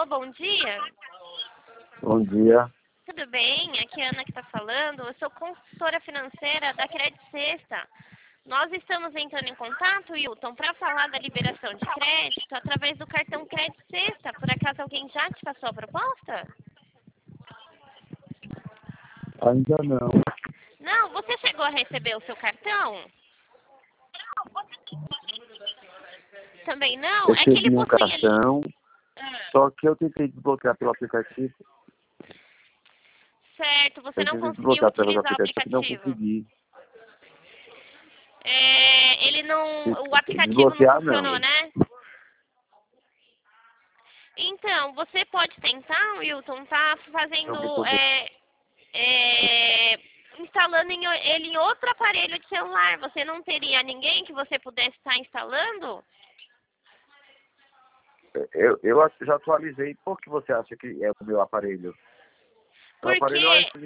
bom dia. Bom dia. Tudo bem? Aqui é a Ana que está falando. Eu sou consultora financeira da Crédito Sexta. Nós estamos entrando em contato, Wilton, para falar da liberação de crédito através do cartão Crédito Sexta. Por acaso alguém já te passou a proposta? Ainda não. Não, você chegou a receber o seu cartão? Também não? É que ele Recebi um possui ali... cartão, só que eu tentei desbloquear pelo aplicativo. Certo, você não Tentei conseguiu desbloquear pelo utilizar o aplicativo, não aplicativo. consegui. Ele não... O aplicativo não Desbloquear, funcionou, não. né? Então, você pode tentar, Wilton, tá fazendo... instalando ele em outro aparelho de celular. Você não teria ninguém que você pudesse estar instalando? Eu já atualizei. Por que você acha que é o meu aparelho? O aparelho, ele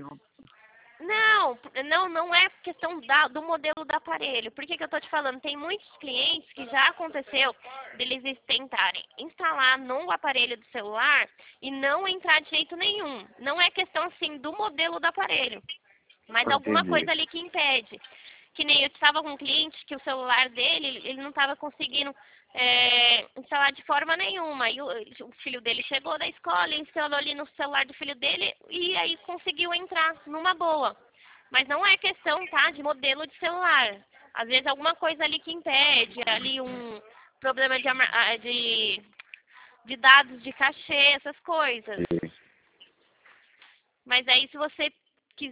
não é questão do modelo do aparelho. Por que eu estou te falando? Tem muitos clientes que já aconteceu deles tentarem instalar no aparelho do celular e não entrar de jeito nenhum. Não é questão, assim, do modelo do aparelho, mas alguma entendi. coisa ali que impede. Que nem eu estava com um cliente que o celular dele, ele não estava conseguindo instalar de forma nenhuma. E o filho dele chegou da escola, instalou ali no celular do filho dele e aí conseguiu entrar numa boa. Mas não é questão, tá, de modelo de celular. Às vezes alguma coisa ali que impede, ali um problema de dados de cachê, essas coisas. Sim. Mas aí se você